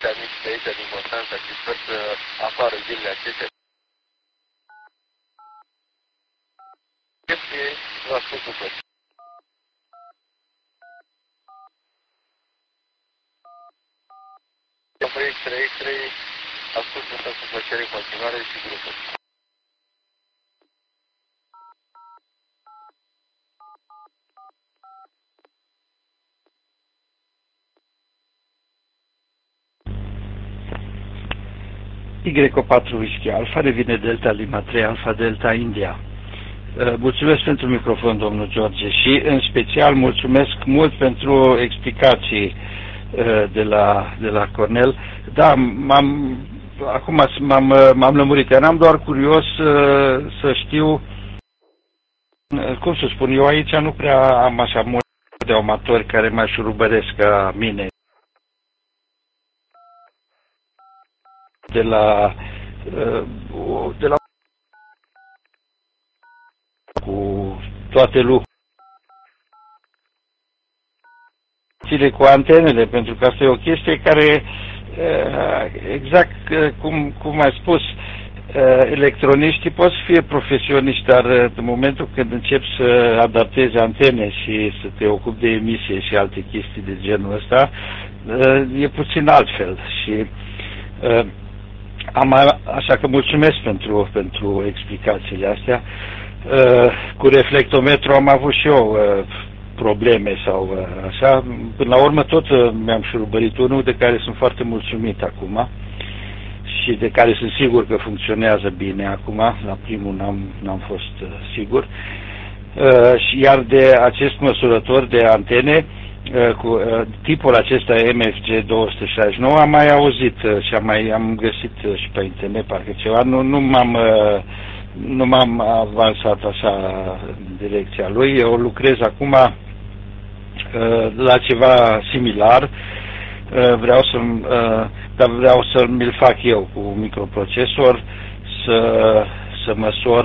amici de aici, din Constanța, și sper să apară zilele acestea. Vă ascult cu toți. X3, ascult cu plăcere în continuare și grupul. Y4 Whisky Alpha, revine Delta Lima 3 Alpha Delta India. Mulțumesc pentru microfon, domnul George, și în special mulțumesc mult pentru explicații de la Cornel. Da, acum m-am lămurit. Eram doar curios să știu, cum să spun, eu aici nu prea am așa mult de amatori care mă șurubăresc ca mine. De la cu toate lucrurile cu antenele, pentru că asta e o chestie care, exact cum ai spus, electroniștii pot să fie profesioniști, dar în momentul când începi să adaptezi antene și să te ocupi de emisie și alte chestii de genul ăsta, e puțin altfel. Și așa că mulțumesc pentru explicațiile astea. Cu reflectometru am avut și eu probleme sau așa. Până la urmă tot mi-am șurubărit unul de care sunt foarte mulțumit acum și de care sunt sigur că funcționează bine acum. La primul n-am fost sigur. Iar de acest măsurător de antene cu tipul acesta MFG 269 am mai auzit și am găsit și pe internet parcă ceva. Nu m-am avansat așa în direcția lui. Eu lucrez acum la ceva similar. Dar vreau să mi-l fac eu cu microprocesor, să măsor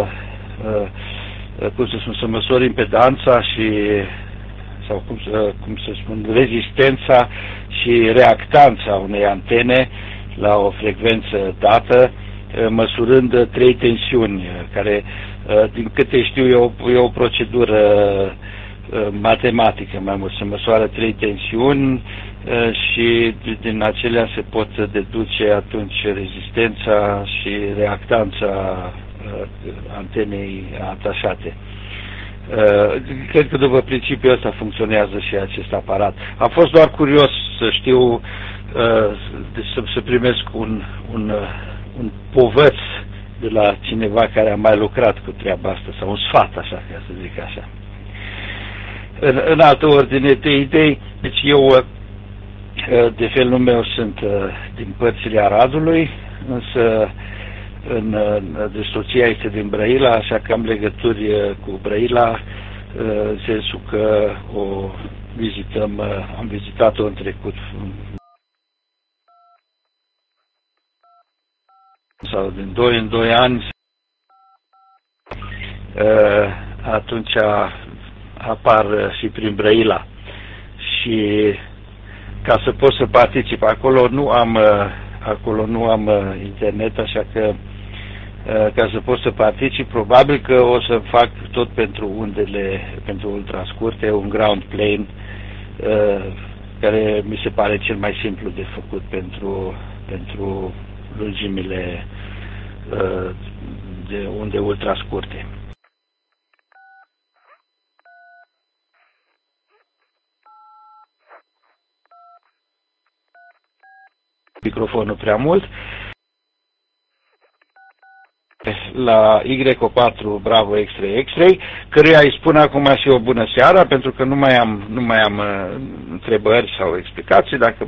să măsor impedanța și sau cum să spun, rezistența și reactanța unei antene la o frecvență dată, măsurând 3 tensiuni, care, din câte știu, e o procedură matematică mai mult. Se măsoară 3 tensiuni și din acelea se pot deduce atunci rezistența și reactanța antenei atașate. Cred că după principiul ăsta funcționează și acest aparat. Am fost doar curios să știu, să primesc un povăț de la cineva care a mai lucrat cu treaba asta, sau un sfat, așa, ca să zic așa. În altă ordine de idei, deci eu, de felul meu, sunt din părțile Aradului, însă de soția este din Brăila, așa că am legături cu Brăila, în sensul că am vizitat-o în trecut, sau din 2 în 2 ani, atunci apar și prin Brăila. Și ca să pot să particip acolo nu am internet, așa că ca să pot să particip, probabil că o să fac tot pentru undele, pentru ultrascurte, un ground plane, care mi se pare cel mai simplu de făcut pentru lungimile de unde ultrascurte. Microfonul prea mult. La Y4 Bravo X3, căruia îi spun acum și o bună seara, pentru că nu mai am întrebări sau explicații, dacă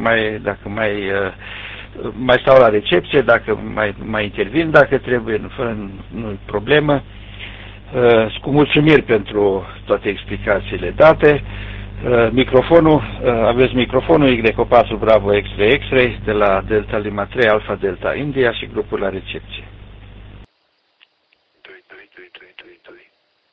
mai stau la recepție, dacă mai intervin, dacă trebuie, nu problemă. Cu mulțumiri pentru toate explicațiile date. Aveți microfonul Y4 Bravo X3 de la Delta Lima 3 Alpha Delta India și grupul la recepție.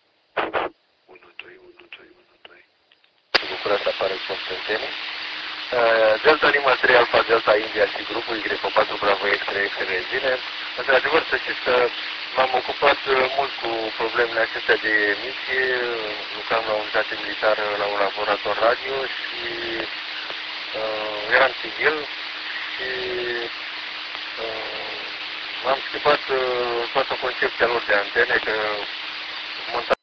1, 2. Bucurat să apară Constantine. Delta Lima 3 Alpha Delta India și grupul Y4 Bravo X3 X Rezine. Într-adevăr, să știți că m-am ocupat mult cu problemele acestea de emisie. Lucram la unitate militară, la un laborator radio și eram civil și am schimbat toată concepția lor de antene, că monta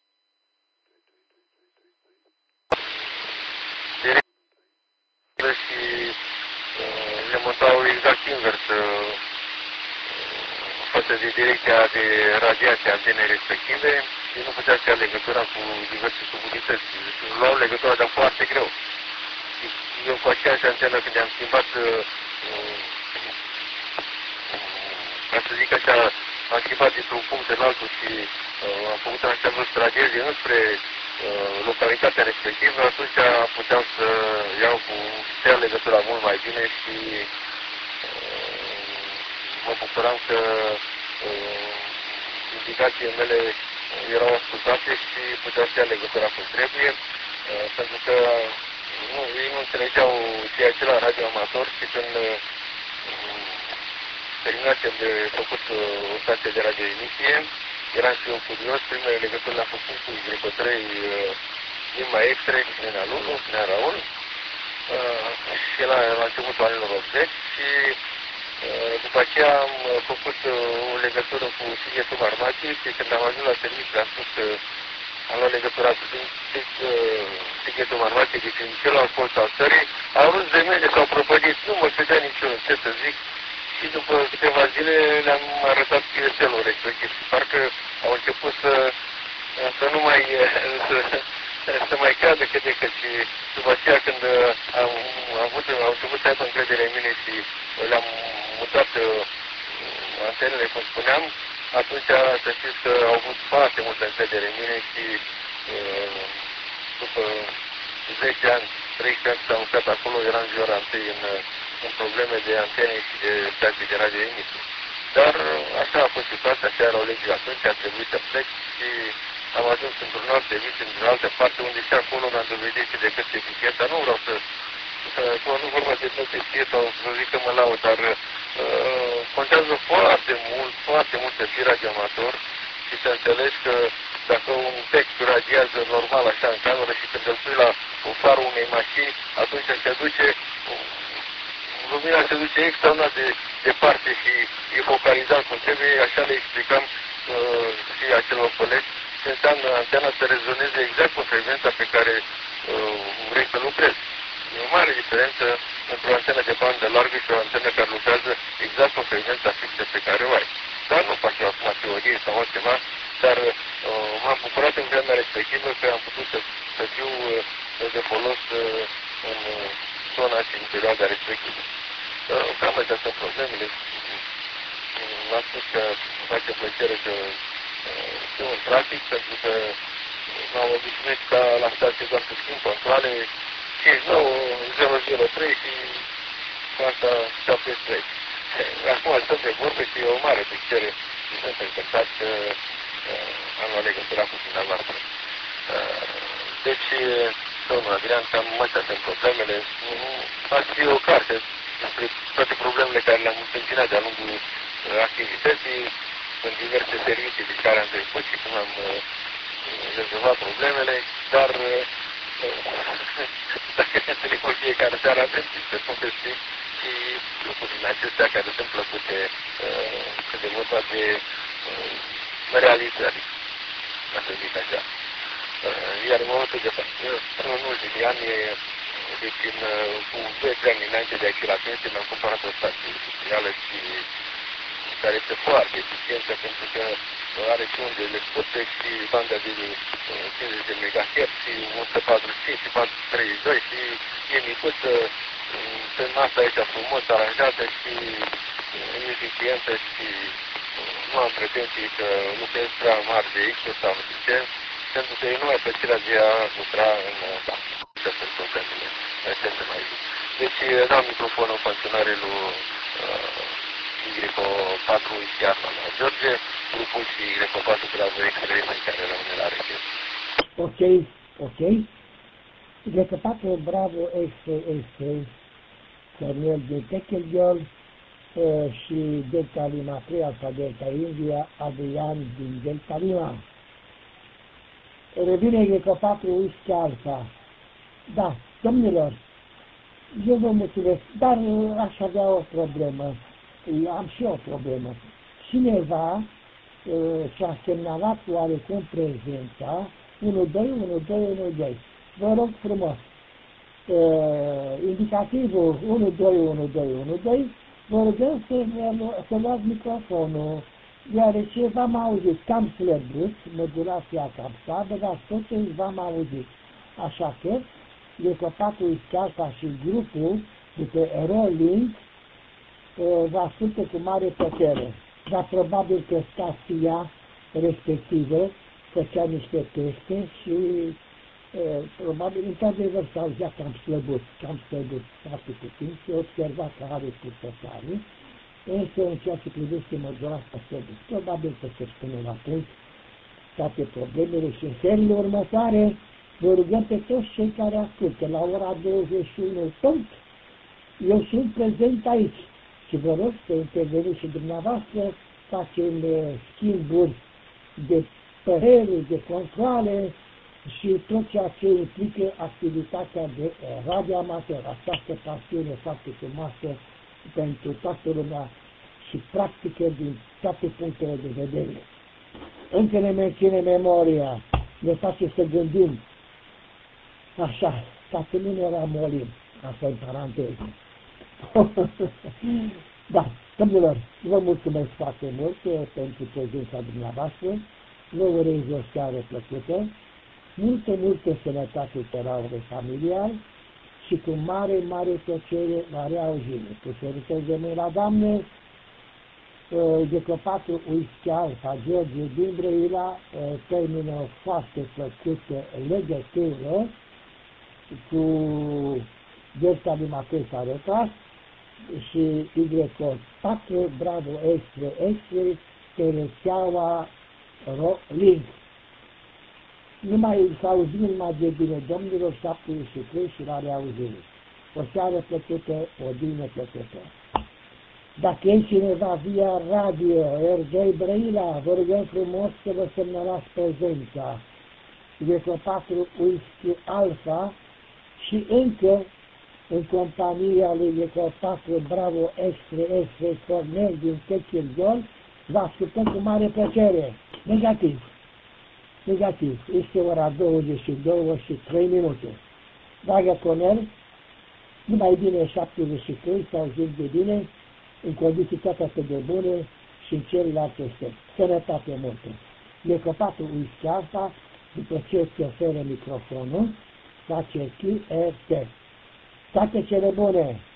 și le montau exact invers față de direcția de radiație a antenei respective și nu putea să ia legătura cu diverse subunități. Luau legătura, dar foarte greu. Eu cu aceeași antenă, când am schimbat, ca să zic așa, am schimbat dintr-un punct în altul și am făcut în așa fel să radieze înspre localitatea respectivă, atunci puteam să iau cu să iau legătura mult mai bine și mă bucuram că indicațiile mele erau ascultate și puteau să ia legătura cum trebuie, pentru că ei nu înțelegeau ceea ce la radioamator și când terminasem de făcut o stație de radioemisie, eram și eu curios, primele legături le-am făcut cu Y3 Lima X3 și Nena Lulu, Nea Raul, și la începutul anilor 80 și după aceea am făcut o legătură cu Sighetul Marmației și când am ajuns la serviciu le-am spus că am luat legătura cu Sighetul Marmației, deci în celălalt colț al țării, au râs de mine, s-au prăpădit, nu mă credea niciunul, ce să zic, și după câteva zile le-am arătat QSL-ul respectiv și parcă au început să nu mai să mai creadă cât de cât și după aceea când au început să aibă încredere în mine și le-am mutat antenele, cum spuneam, atunci să știți că au avut foarte multă încredere în mine și după 10 ani, 13 ani s-am mutat acolo, eram ziua întâi în probleme de antene și de stații de radioemisie. Dar așa a fost situația, așa erau legile atunci, a trebuit să plec și am ajuns într-un alt serviciu, într-o altă parte, unde și acolo mi-am dovedit și de cât eficiența. Nu vreau să nu vorba de tot eficiența, o să zic că mă laud, dar contează foarte mult să fii radioamator și să înțelegi că dacă un text radiază normal așa în cameră și când îl pui la farul unei mașini, atunci se duce, lumina se duce extraordinar de departe și e focalizat cum trebuie, așa le explicam și acelor colegi ce înseamnă antena să rezoneze exact cu frecvența pe care vrei să lucrezi. E o mare diferență între o antenă de bandă largă și o antenă care lucrează exact cu frecvența fixă pe care o ai. Dar nu fac eu acum teorie sau altceva, dar m-am bucurat în vremea respectivă că am putut să fiu de folos în zona și în perioada respectivă. Cam astea sunt problemele. V-am spus că îmi face plăcere că fiu în trafic, pentru că m-am obișnuit ca la stație doar să schimb controle 59003 și cu asta 73. Acum stăm de vorbe și e o mare plăcere și sunt încântat că am luat legătura cu dumneavoastră. Deci, domnul Adrian, cam astea sunt problemele. Ați fi o carte despre toate problemele care le-am întâmpinat de-a lungul activității în diverse servicii de care am trecut și cum am rezolvat problemele, dar dacă ne întâlnim fiecare seară avem niște povesti și lucruri din acestea care sunt plăcute când e vorba de realizări, ca să zic așa. Iar în momentul de față, în ultimii ani, deci cu 2 ani înainte de a ieși la pensie, mi-am cumpărat o stație industrială și care este foarte eficientă pentru că are și undele scurte și banda de 50 de MHz și 145 și 432 și e micuță, pe masa aici frumos aranjată și eficientă și nu am pretenții că lucrez prea mari de X sau nu știu ce, pentru că e numai plăcerea de a lucra în aceste problemele. Aceste mai zic. Deci dau microfonul în continuare lui Y4 Iarna la George, grupul și Y4 Bravo X3 mai care rămâne la reche. Ok. Y4 Bravo X3 Cornel din Techelgheol și Delta Lima 3, Alfa Delta India, Adrian din Delta Lima. Revine Eco 4 Whisky Alfa. Da, domnilor, eu vă mulțumesc, dar aș avea o problemă. Am și o problemă. Cineva și-a semnalat oarecum prezența 1-2-1-2-1-2. Vă rog frumos, indicativul 1-2-1-2-1-2, vă rugăm să luați microfonul, deoarece v-am auzit cam slăbut, modulația cam slabă, dar totuși v-am auzit. Așa că, Ecopatul Iscarpa și grupul după Rolling vă ascultă cu mare plăcere. Dar probabil că stația respectivă făcea niște teste și probabil într-adevăr s-auzea cam slăbut foarte puțin, se observa că are purtătoare, însă în ceea ce privește modulația slăbut. Probabil că se spune la punct toate problemele și în serile următoare vă rugăm pe toți cei care ascultă la ora 21 punct, eu sunt prezent aici și vă rog să interveniți și dumneavoastră, facem schimburi de păreri, de controle și tot ceea ce implică activitatea de radioamator, această pasiune foarte frumoasă pentru toată lumea și practică din toate punctele de vedere. Încă ne menține memoria, ne face să gândim. Așa, ca să nu ne ramolim, asta în paranteză. Da, domnilor, vă mulțumesc foarte mult pentru prezența dumneavoastră, vă urez o seară plăcută, multă sănătate tuturor familial și cu mare plăcere la reauzire. Cu sărutări de mâna, Doamne, Eco4 Whisky Alfa, George din Brăila, termină o foarte plăcută legătură cu Delta Lima 3 s-a retras și Y4 Bravo Extra pe rețeaua Link. Numai să auzim numai de bine, domnilor, 73 și la reauzire. O seară plăcută, o dină plăcută. Dacă e cineva via radio R2 Brăila, vă rugăm frumos să vă semnalați prezența. Eco4 Whisky Alfa și încă în compania lui Eco4 Bravo Extra Cornel din Techelgheol, vă ascultăm cu mare plăcere. Negativ. Este ora 22 și 3 minute. Dragă Cornel, numai bine 73, să auzim de bine, în condiții toate atât de bune și în celelalte stări. Sănătate multă. Eco4 Whisky Alfa, după ce îți oferă microfonul, face QRT. Toate cele bune!